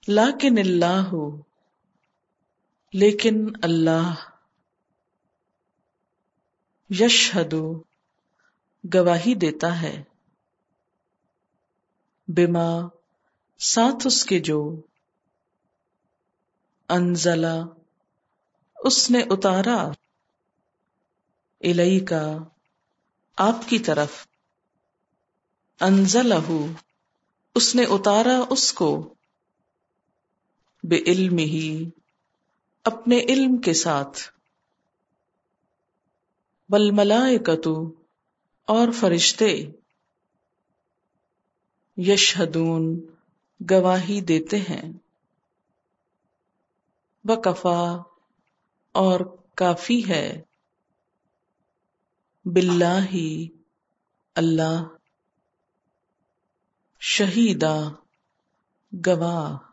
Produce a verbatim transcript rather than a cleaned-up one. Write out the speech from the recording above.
لیکن اللہ، لیکن اللہ، یشہد، گواہی دیتا ہے، بما، ساتھ اس کے جو، انزلہ، اس نے اتارا، الیکا، آپ کی طرف، انزلہ، اس نے اتارا اس کو، بعلمہ، اپنے علم کے ساتھ، والملائکۃ، اور فرشتے، یشہدون، گواہی دیتے ہیں، وکفی، اور کافی ہے، باللہ، اللہ، شہیدا، گواہ۔